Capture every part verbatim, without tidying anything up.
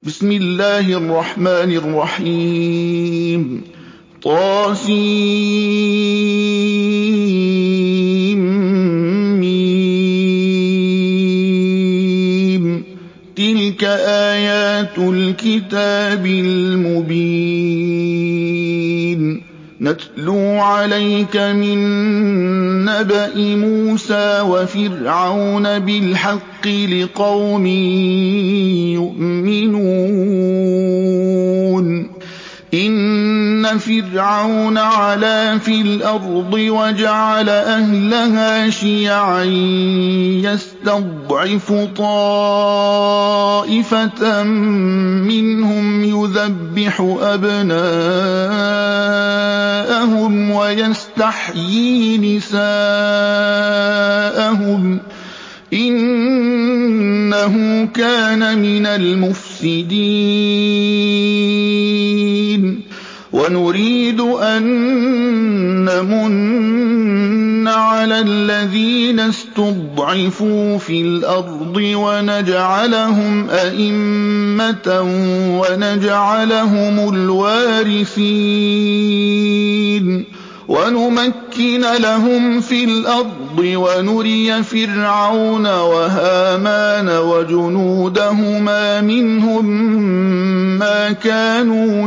بسم الله الرحمن الرحيم طاسيم تلك آيات الكتاب المبين نتلو عليك من نبأ موسى وفرعون بالحق لقوم يؤمنون إن فرعون علا في الأرض وجعل أهلها شيعا يستضعف طائفة منهم يذبح أبناءهم ويستحيي نساءهم إنه كان من المفسدين ونريد أن نمن على الذين استضعفوا في الأرض ونجعلهم أئمة ونجعلهم الوارثين ونمكن لهم في الأرض ونري فرعون وهامان وجنودهما منهم ما كانوا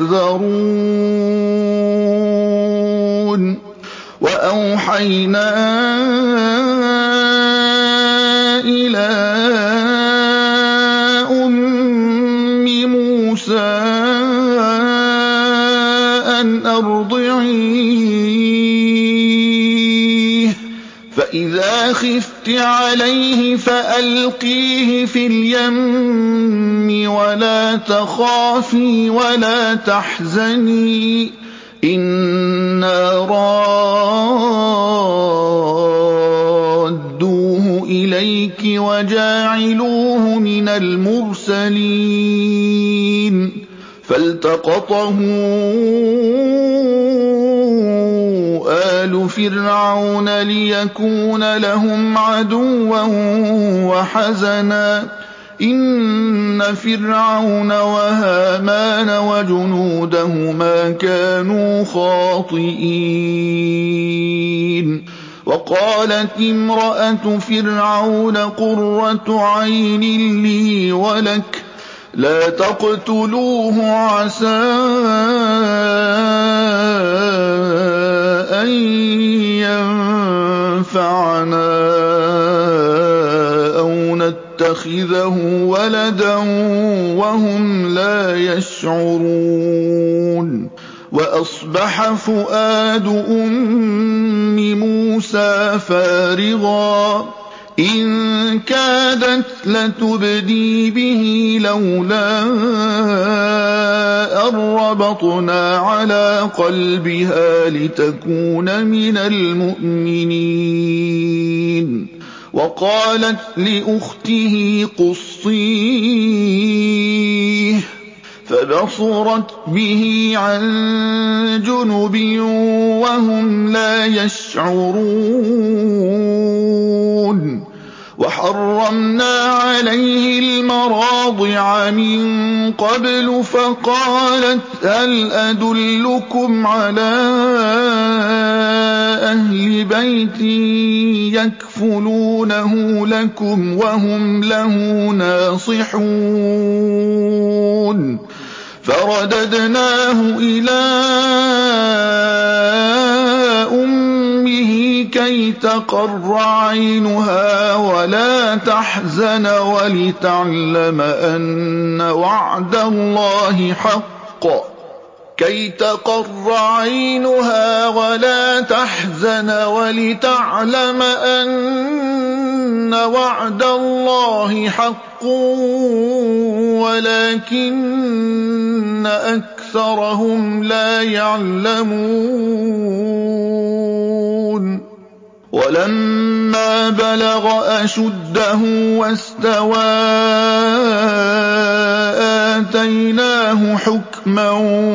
يحذرون وأوحينا إلى أم موسى أن أرضعيه فإذا خفت عليه فألقيه في اليم ولا تخافي ولا تحزني إنا رادوه إليك وجاعلوه من المرسلين فالتقطه آل فرعون ليكون لهم عدوا وحزنا إن فرعون وهامان وجنودهما كانوا خاطئين وقالت امرأة فرعون قرة عين لي ولك لا تقتلوه عسى أن ينفعنا أو نتخذه ولدا وهم لا يشعرون وأصبح فؤاد أم موسى فارغا إن كادت لتبدي به لولا أن ربطنا على قلبها لتكون من المؤمنين وقالت لأخته قصيه فبصرت به عن جنب وهم لا يشعرون وحرمنا عليه المراضع من قبل فقالت هل أدلكم على أهل بيت يكفلونه لكم وهم له ناصحون فرددناه إلى أمه كي تقر عينها ولا تحزن ولتعلم أن وعد الله حق كي تقر عينها ولا تحزن ولتعلم أن وعد الله حق ولكن أكثرهم لا يعلمون ولما بلغ أشده واستوى آتيناه حكما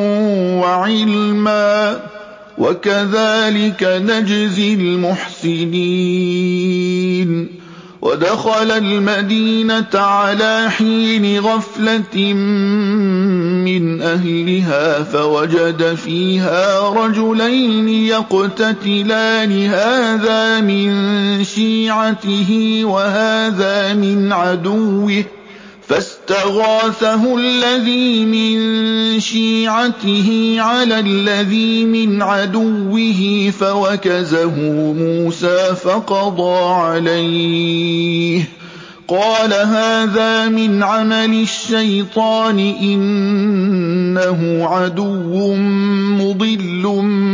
وعلما وكذلك نجزي المحسنين ودخل المدينة على حين غفلة من أهلها فوجد فيها رجلين يقتتلان هذا من شيعته وهذا من عدوه فاستغاثه الذي من شيعته على الذي من عدوه فوكزه موسى فقضى عليه قال هذا من عمل الشيطان إنه عدو مضل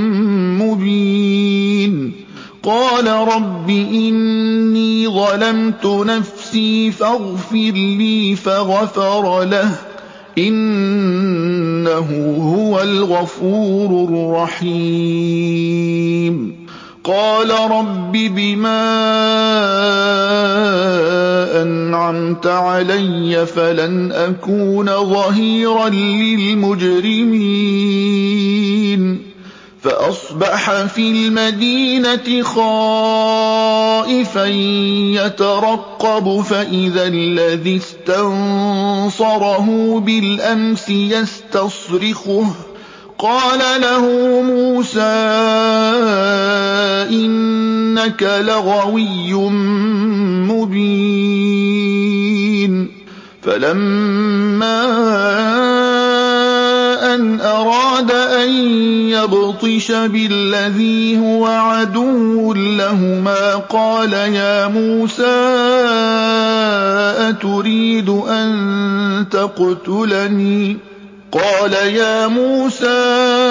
مبين قال رب إني ظلمت نفسي فاغفر لي فغفر له إنه هو الغفور الرحيم قال رب بما أنعمت علي فلن أكون ظهيرا للمجرمين فأصبح في المدينة خائفا يترقب فإذا الذي استنصره بالأمس يستصرخه قال له موسى إنك لغوي مبين فلما أن أراد أن يبطش بالذي هو عدو لهما قال يا موسى أتريد أن تقتلني قال يا موسى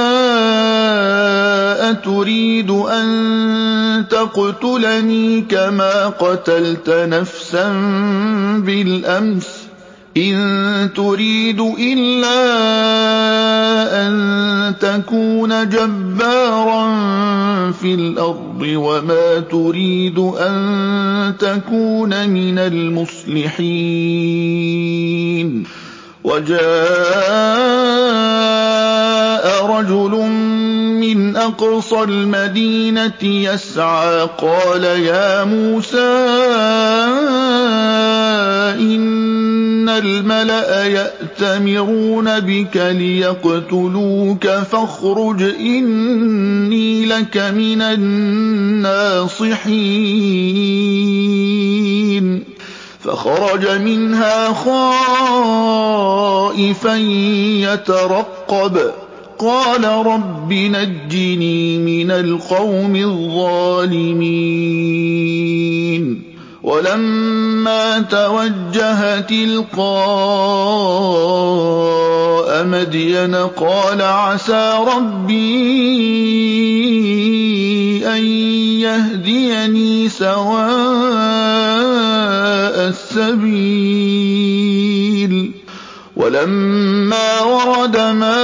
أتريد أن تقتلني كما قتلت نفسا بالأمس إن تريد إلا أن تكون جبارا في الأرض وما تريد أن تكون من المصلحين وجاء رجل من أقصى المدينة يسعى قال يا موسى إن الملأ يأتمرون بك ليقتلوك فاخرج إني لك من الناصحين فخرج منها خائفا يترقب قال رب نجني من القوم الظالمين ولما توجه تلقاء مدين قال عسى ربي أن يهديني سواء السبيل ولما ورد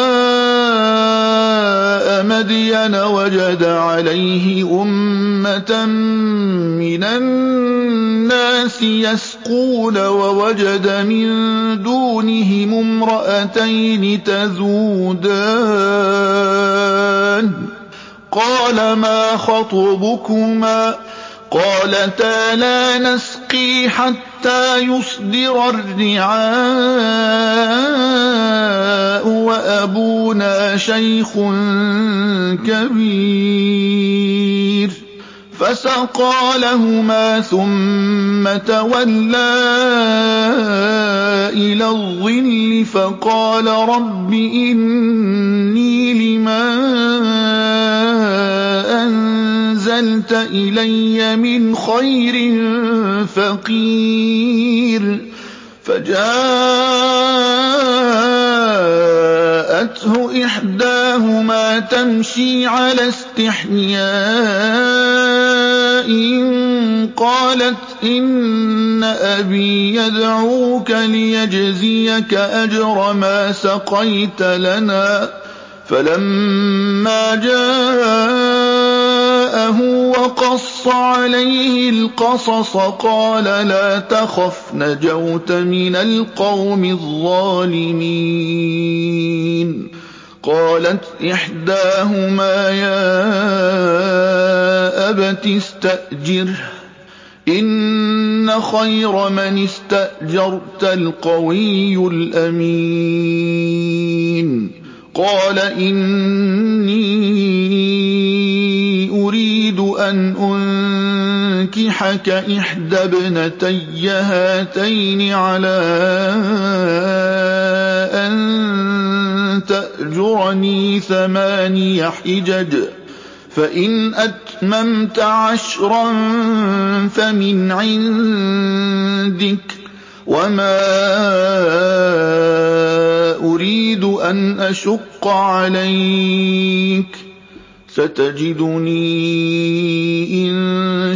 ماء مدين وجد عليه أمة من الناس يسقون ووجد من دونهم امرأتين تذودان قال ما خطبكما قالتا لا نسقي حتى يصدر الرعاء وأبونا شيخ كبير فسقى لهما ثم تولى إلى الظل فقال رب إني لما أنزلت إلي من خير فقير فجاءته إحداهما تمشي على استحياء قالت إن أبي يدعوك ليجزيك أجر ما سقيت لنا فلما جاءه وقص عليه القصص قال لا تخف نجوت من القوم الظالمين قالت إحداهما يا أبت استأجره إن إن خير من استأجرت القوي الأمين. قال إني أريد أن أنكحك إحدى ابنتي هاتين على أن تأجرني ثماني حجج، فإن أتممت عشرا فمن عندك، وما أريد أن أشق عليك، ستجدني إن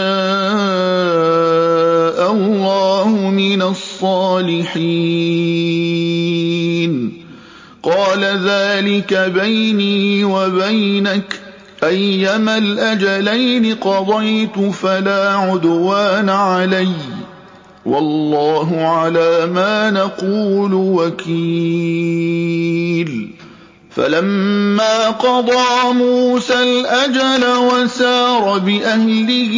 شاء الله من الصالحين. قال ذلك بيني وبينك، أيما الأجلين قضيت فلا عدوان علي، والله على ما نقول وكيل. فلما قضى موسى الأجل وسار بأهله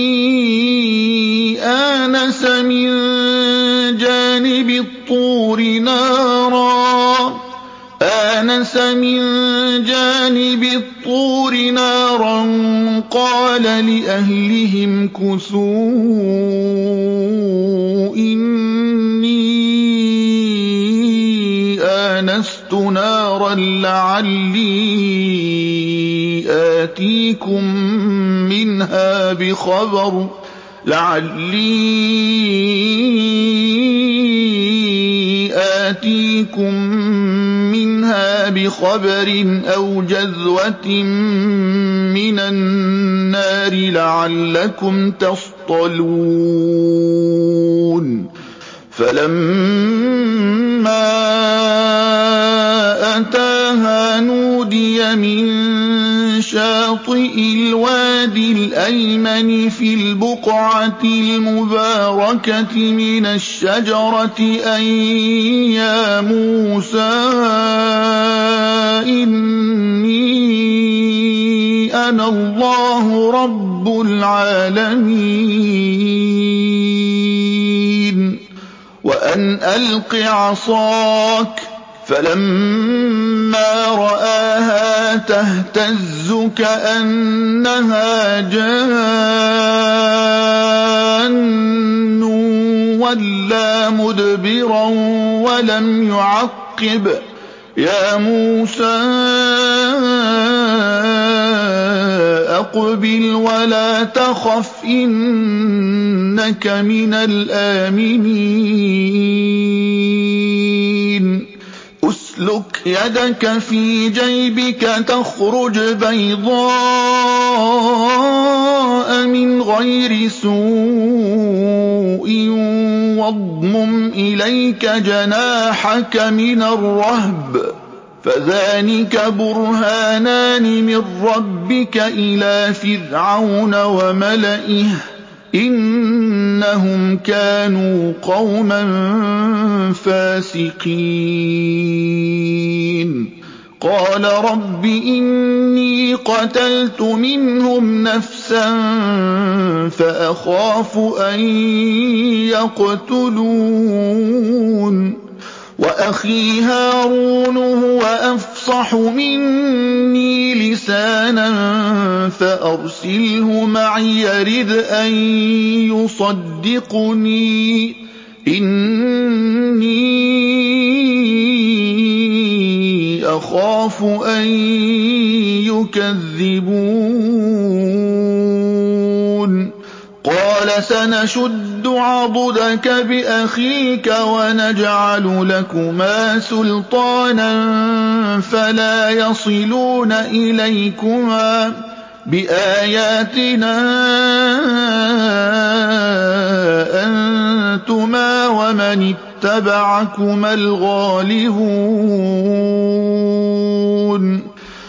آنس من جانب الطور نارا آنس من جانب الطور نارا قال لأهلهم كثوا إني آنست نارا لعلي آتيكم منها بخبر لعلي آتيكم منها بخبر أو جذوة من النار لعلكم تصطلون. فلما أتاها نودي من شاطئ الوادي الأيمن في البقعة المباركة من الشجرة أن يا موسى إني أنا الله رب العالمين وأن ألق عصاك. فلما رآها تهتز كأنها جان ولى مدبرا ولم يعقب. يا موسى أقبل ولا تخف إنك من الآمنين. أسلك يدك في جيبك تخرج بيضاء من غير سوء واضمم إليك جناحك من الرهب فذلك برهانان من ربك إلى فرعون وملئه إنهم كانوا قوما فاسقين. قال رب إني قتلت منهم نفسا فأخاف أن يقتلون وأخي هارون هو أفصح مني لسانا فأرسله معي يرد أن يصدقني إني أخاف أن يكذبون. قال سنشد عضدك بأخيك ونجعل لكما سلطانا فلا يصلون إليكما بآياتنا أنتما ومن اتبعكما الغالبون.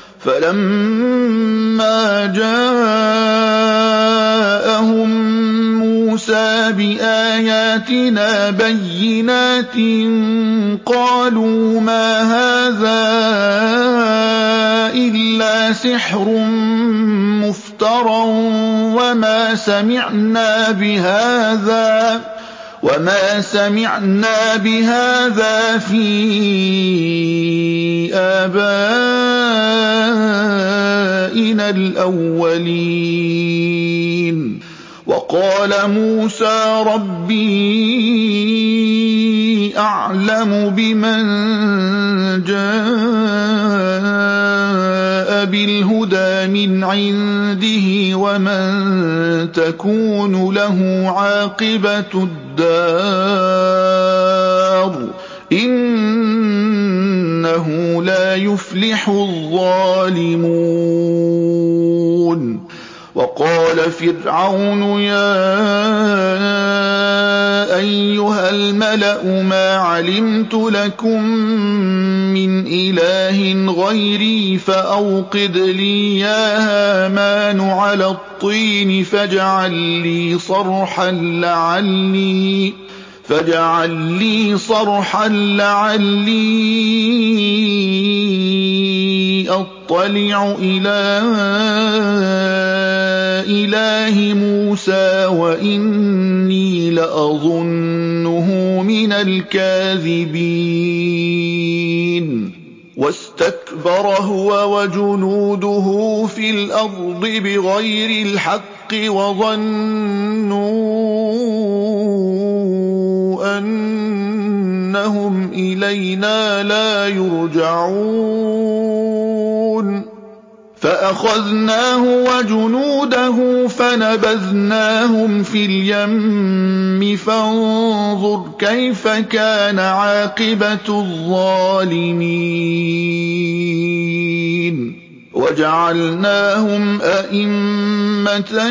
فلما جاءهم موسى بآياتنا بينات قالوا ما هذا إلا سحر مفترى وما سمعنا بهذا وما سمعنا بهذا في آبائنا الأولين. وقال موسى ربي أعلم بمن جاء بالهدى من عنده ومن تكون له عاقبة الدار إنه لا يفلح الظالمون. وقال فرعون يا أيها الملأ ما علمت لكم من إله غيري فأوقد لي يا هامان على الطين فاجعل لي صرحا لعلي فاجعل لي صرحا لعلي أطلع إلى إله موسى وإني لأظنه من الكاذبين. واستكبر هو وجنوده في الأرض بغير الحق وظنوا أنهم إلينا لا يرجعون. فأخذناه وجنوده فنبذناهم في اليم فانظر كيف كان عاقبة الظالمين. وجعلناهم أئمة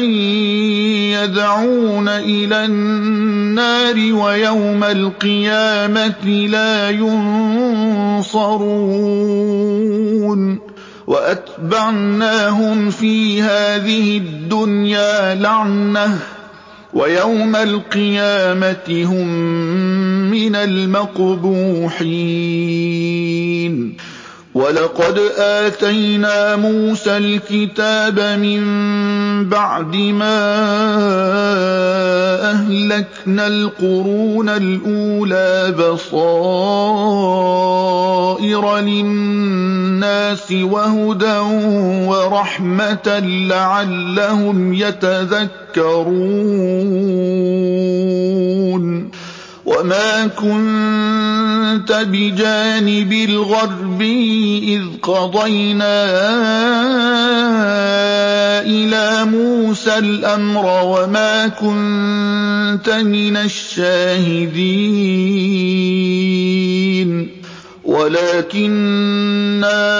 يدعون إلى النار ويوم القيامة لا ينصرون. وأتبعناهم في هذه الدنيا لعنة ويوم القيامة هم من المقبوحين. ولقد آتينا موسى الكتاب من بعد ما أهلكنا القرون الأولى بصائر للناس وهدى ورحمة لعلهم يتذكرون. وما كنت بجانب الغربي إذ قضينا إلى موسى الأمر وما كنت من الشاهدين ولكننا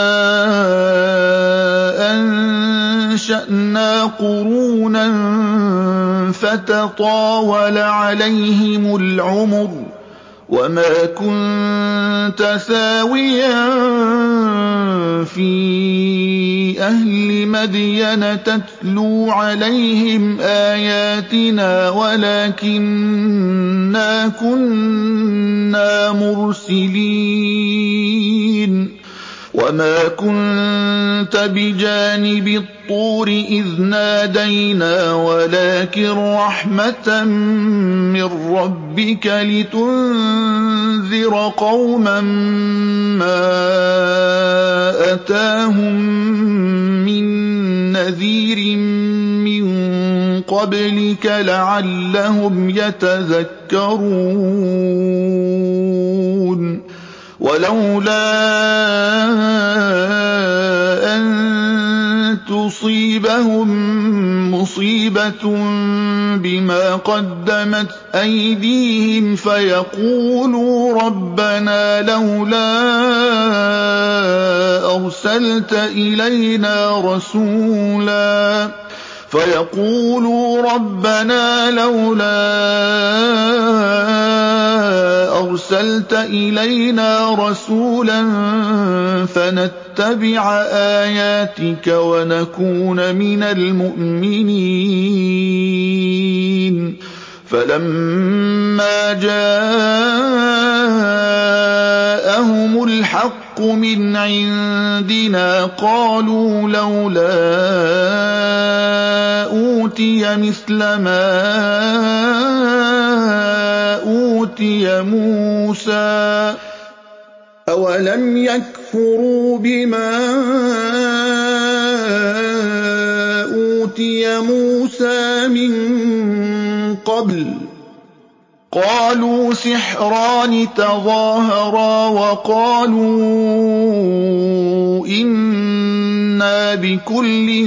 أنشأنا قرونا فتطاول عليهم العمر وما كنت ثاويا في أهل مدين تتلو عليهم آياتنا ولكننا كنا مرسلين. وما كنت بجانب الطور إذ نادينا ولكن رحمة من ربك لتنذر قوما ما أتاهم من نذير من قبلك لعلهم يتذكرون. ولولا أن تصيبهم مصيبة بما قدمت أيديهم فيقولوا ربنا لولا أرسلت إلينا رسولا فيقولوا ربنا لولا أرسلت إلينا رسولا فنتبع آياتك ونكون من المؤمنين. فلما جاءهم الحق الْحَقُّ مِنْ عِندِنَا قَالُوا لَوْلَا أُوتِيَ مِثْلَ مَا أُوتِيَ مُوسَىٰ ۚ أَوَلَمْ يَكْفُرُوا بِمَا أُوتِيَ مُوسَىٰ مِن قَبْلُ ۖ قَالُوا سِحْرَانِ تَظَاهَرَا وَقَالُوا إِنَّا بِكُلٍّ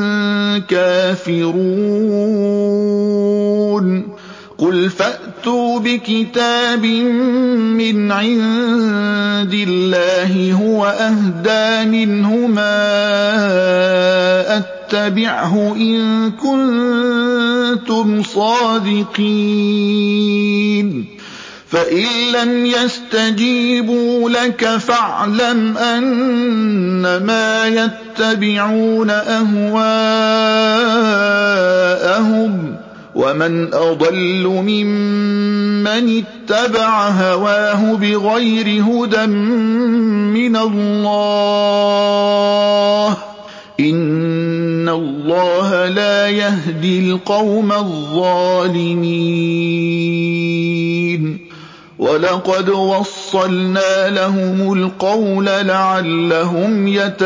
كَافِرُونَ قُلْ فَأْتُوا بِكِتَابٍ مِّنْ عِندِ اللَّهِ هُوَ أَهْدَىٰ مِنْهُمَا أَتَّبِعْهُ إِن كُنتُمْ صَادِقِينَ فَإِن لَّمْ يَسْتَجِيبُوا لَكَ فَاعْلَمْ أَنَّمَا يَتَّبِعُونَ أَهْوَاءَهُمْ ۚ وَمَنْ أَضَلُّ مِمَّنِ اتَّبَعَ هَوَاهُ بِغَيْرِ هُدًى مِّنَ اللَّهِ ۚ إِنَّ اللَّهَ لَا يَهْدِي الْقَوْمَ الظَّالِمِينَ وَلَقَدْ وَصَّلْنَا لَهُمُ الْقَوْلَ لَعَلَّهُمْ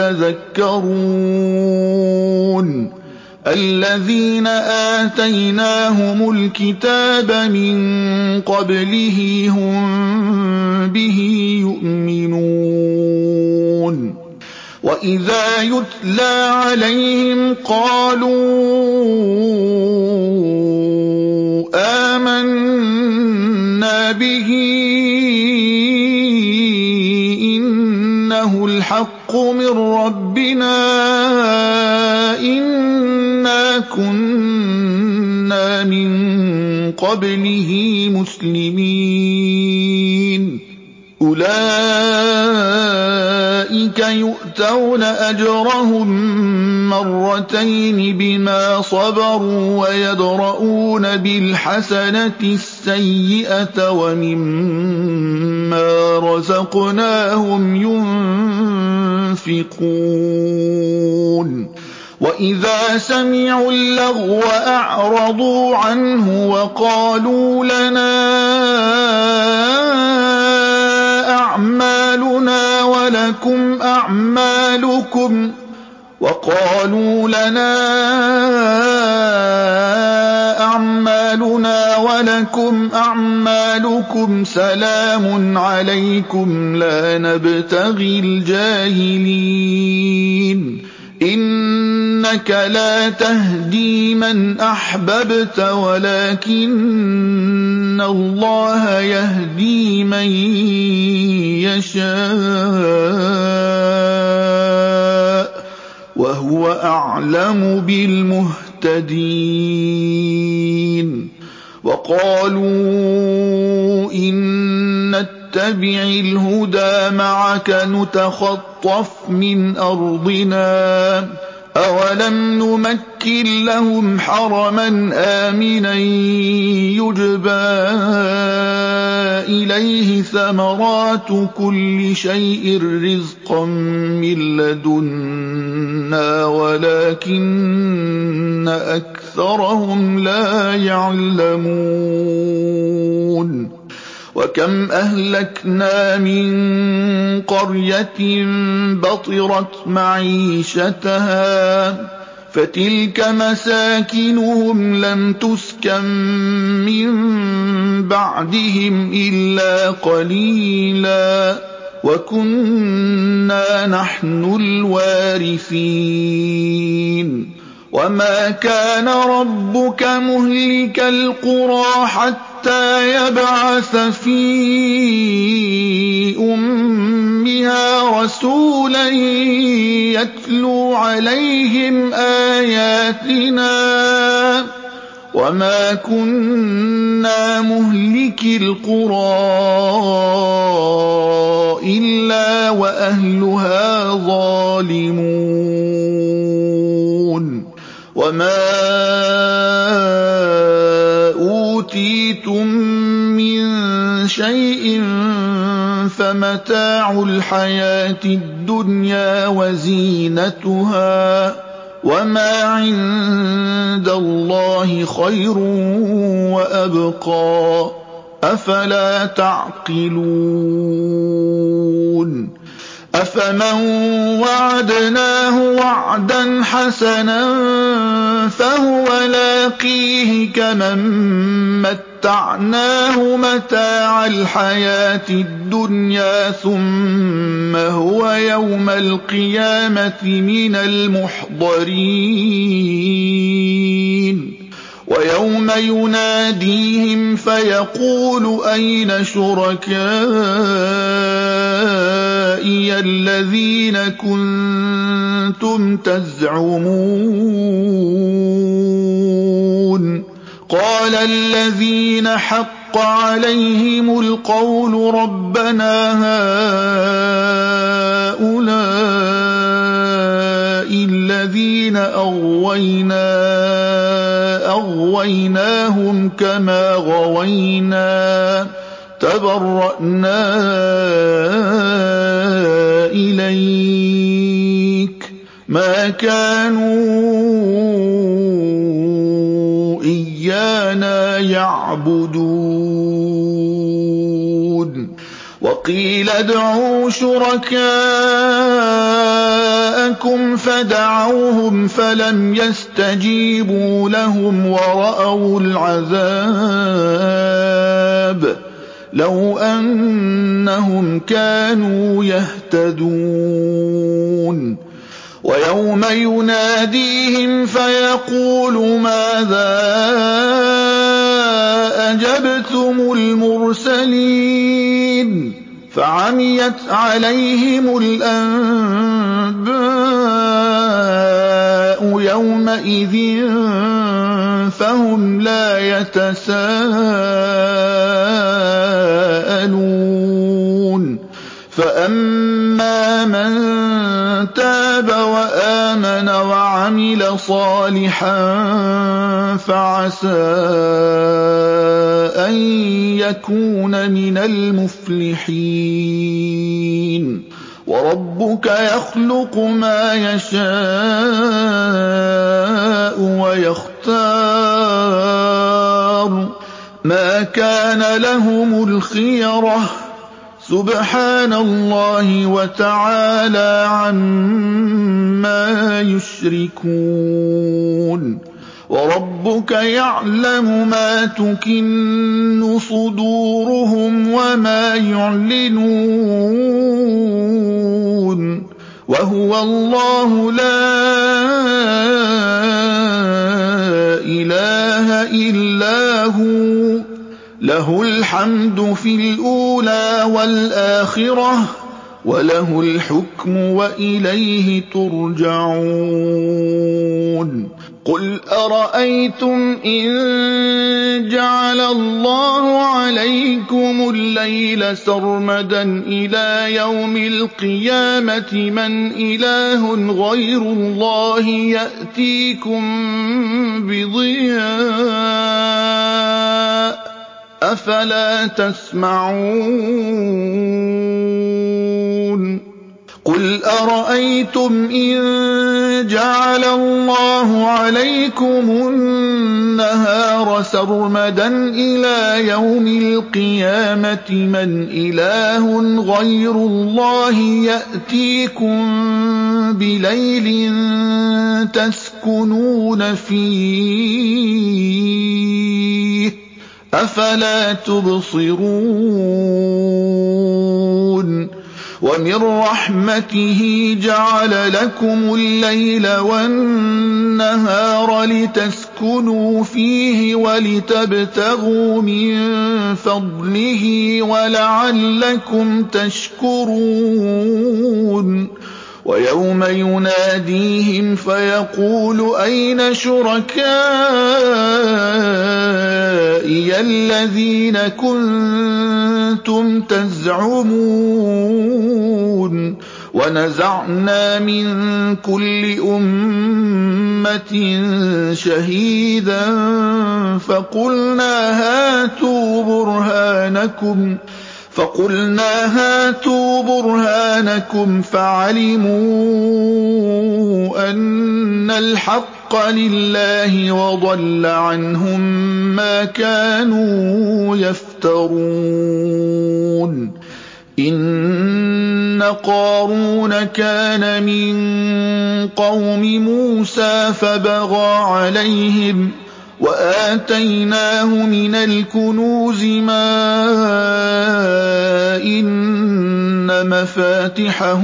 يَتَذَكَّرُونَ الَّذِينَ آتَيْنَاهُمُ الْكِتَابَ مِن قَبْلِهِ هُم بِهِ يُؤْمِنُونَ وَإِذَا يُتْلَىٰ عَلَيْهِمْ قَالُوا آمَنَّا بِهِ إِنَّهُ الْحَقُّ مِن رَّبِّنَا إِنَّا كُنَّا مِن قَبْلِهِ مُسْلِمِينَ أُولَٰئِكَ يُؤْتَوْنَ أَجْرَهُم مَّرَّتَيْنِ بِمَا صَبَرُوا وَيَدْرَءُونَ بِالْحَسَنَةِ السَّيِّئَةَ وَمِمَّا رَزَقْنَاهُمْ يُنفِقُونَ وَإِذَا سَمِعُوا اللَّغْوَ أَعْرَضُوا عَنْهُ وَقَالُوا لَنَا أَعْمَالُنَا وَلَكُمْ أَعْمَالُكُمْ وَقَالُوا لَنَا أَعْمَالُنَا وَلَكُمْ أَعْمَالُكُمْ سَلَامٌ عَلَيْكُمْ لَا نَبْتَغِي الْجَاهِلِينَ إِنَّكَ لَا تَهْدِي مَنْ أَحْبَبْتَ وَلَٰكِنَّ اللَّهَ يَهْدِي مَن يَشَاءُ ۚ وَهُوَ أَعْلَمُ بِالْمُهْتَدِينَ وَقَالُوا إِن نَّتَّبِعِ الْهُدَىٰ مَعَكَ نُتَخَطَّفْ مِنْ أَرْضِنَا ۚ أَوَلَمْ نُمَكِّن لَّهُمْ حَرَمًا آمِنًا يُجْبَىٰ إِلَيْهِ ثَمَرَاتُ كُلِّ شَيْءٍ رِّزْقًا مِّن لَّدُنَّا وَلَٰكِنَّ أَكْثَرَهُمْ لَا يَعْلَمُونَ وَكَمْ أَهْلَكْنَا مِن قَرْيَةٍ بَطِرَتْ مَعِيشَتَهَا فَتِلْكَ مَسَاكِنُهُمْ لَمْ تُسْكَن مِّن بَعْدِهِمْ إِلَّا قَلِيلًا وَكُنَّا نَحْنُ الْوَارِثِينَ وَمَا كَانَ رَبُّكَ مُهْلِكَ الْقُرَىٰ حَتَّىٰ يَبْعَثَ فِي أُمِّهَا رَسُولًا يَتْلُو عَلَيْهِمْ آيَاتِنَا ۚ وَمَا كُنَّا مُهْلِكِي الْقُرَىٰ إِلَّا وَأَهْلُهَا ظَالِمُونَ وَمَا أُوتِيتُم مِّن شَيْءٍ فمتاع الحياة الدنيا وزينتها وما عند الله خير وأبقى أفلا تعقلون أفمن وعدناه وعدا حسنا فهو لاقيه كمن متعناه متاع الحياة الدنيا ثم هو يوم القيامة من المحضرين ويوم يناديهم فيقول أين شركائي الذين كنتم تزعمون قال الذين حق عليهم القول ربنا هؤلاء الذين أغوينا أغويناهم كما غوينا تبرأنا إليك ما كانوا إيانا يعبدون وقيل ادعوا شركاءكم فدعوهم فلم يستجيبوا لهم ورأوا العذاب لو أنهم كانوا يهتدون ويوم يناديهم فيقول ماذا أجبتم المرسلين فعميت عليهم الأنباء يومئذ فهم لا يتساءلون فأما من تاب وآمن وعمل صالحا فعسى أن يكون من المفلحين وربك يخلق ما يشاء ويختار ما كان لهم الخيرة سبحان الله وتعالى عما يشركون وربك يعلم ما تكن صدورهم وما يعلنون وهو الله لا إله إلا هو له الحمد في الأولى والآخرة وله الحكم وإليه ترجعون قل أرأيتم إن جعل الله عليكم الليل سرمدا إلى يوم القيامة من إله غير الله يأتيكم بضياء أفلا تسمعون قل أرأيتم إن جعل الله عليكم النهار سرمدا إلى يوم القيامة من إله غير الله يأتيكم بليل تسكنون فيه أفلا تبصرون ومن رحمته جعل لكم الليل والنهار لتسكنوا فيه ولتبتغوا من فضله ولعلكم تشكرون ويوم يناديهم فيقول أين شركائي الذين كنتم تزعمون ونزعنا من كل أمة شهيدا فقلنا هاتوا برهانكم فقلنا هاتوا برهانكم فعلموا أن الحق لله وضل عنهم ما كانوا يفترون إن قارون كان من قوم موسى فبغى عليهم وآتيناه من الكنوز ما إن مفاتحه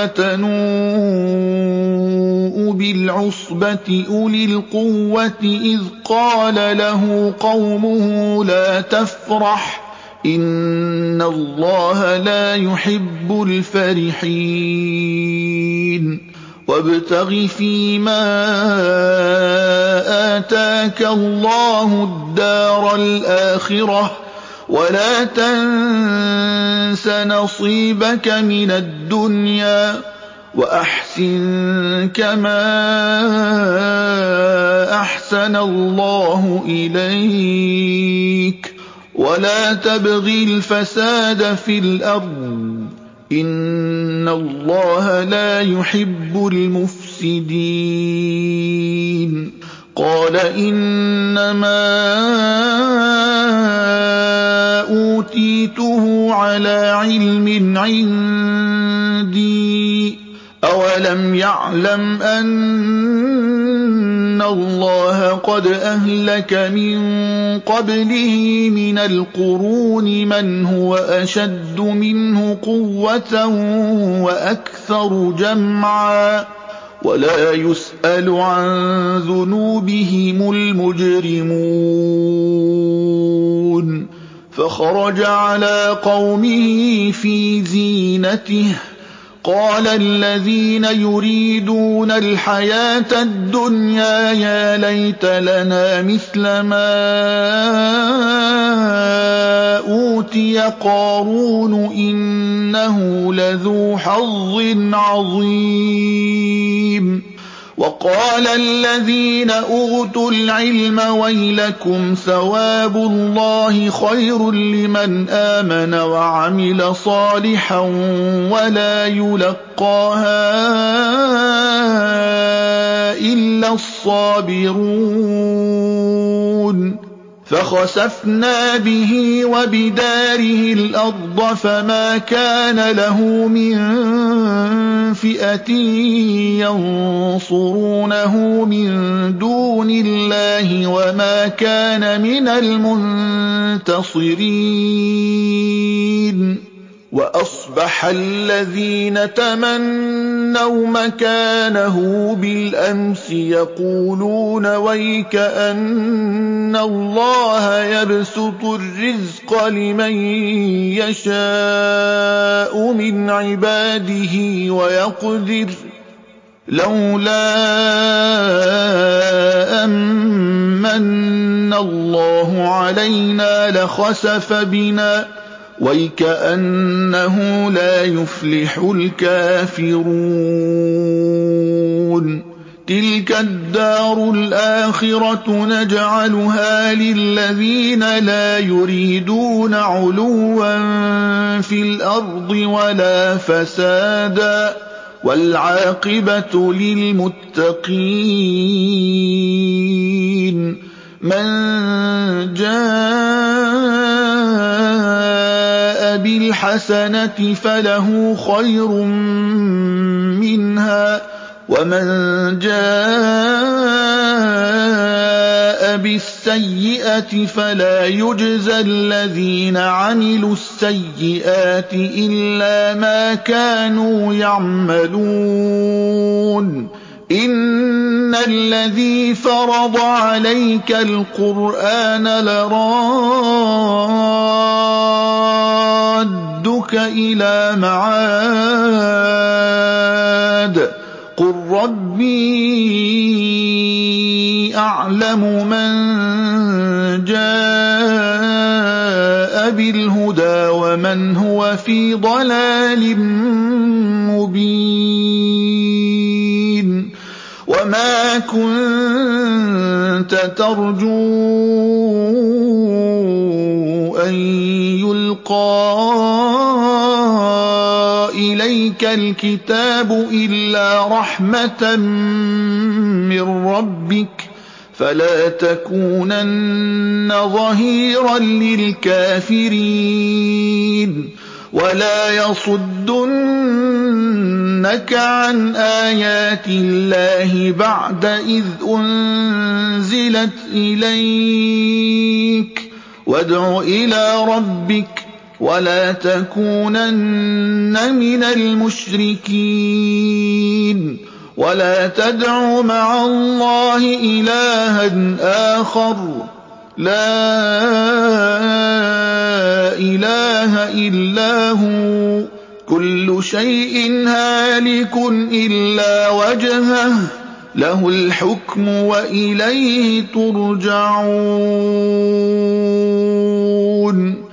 لتنوء بالعصبة أولي القوة إذ قال له قومه لا تفرح إن الله لا يحب الفرحين وابتغ فيما آتاك الله الدار الآخرة ولا تنس نصيبك من الدنيا وأحسن كما أحسن الله إليك ولا تبغ الفساد في الأرض إن الله لا يحب المفسدين قال إنما أوتيته على علم عندي أولم يعلم أن الله قد أهلك من قبله من القرون من هو أشد منه قوة وأكثر جمعا ولا يسأل عن ذنوبهم المجرمون فخرج على قومه في زينته قال الذين يريدون الحياة الدنيا يا ليت لنا مثل ما أوتي قارون إنه لذو حظ عظيم وقال الذين أوتوا العلم ويلكم ثواب الله خير لمن آمن وعمل صالحا ولا يلقاها إلا الصابرون فخسفنا به وبداره الأرض فما كان له من فئة ينصرونه من دون الله وما كان من المنتصرين وأصبح الذين تمنوا مكانه بالأمس يقولون ويك أن الله يبسط الرزق لمن يشاء من عباده ويقدر لولا أمن الله علينا لخسف بنا ويكأنه لا يفلح الكافرون تلك الدار الآخرة نجعلها للذين لا يريدون علوا في الأرض ولا فسادا والعاقبة للمتقين من جاء بالحسنة فله خير منها ومن جاء بالسيئة فلا يجزى الذين عملوا السيئات إلا ما كانوا يعملون إن الذي فرض عليك القرآن لرادك إلى معاد قل ربي أعلم من جاء بالهدى ومن هو في ضلال مبين وما كنت ترجو أن يلقى عليك الكتاب إلا رحمة من ربك فلا تكونن ظهيرا للكافرين ولا يصدنك عن آيات الله بعد إذ أنزلت إليك وادع إلى ربك ولا تكونن من المشركين ولا تدع مع الله إلها آخر لا إله إلا هو كل شيء هالك إلا وجهه له الحكم وإليه ترجعون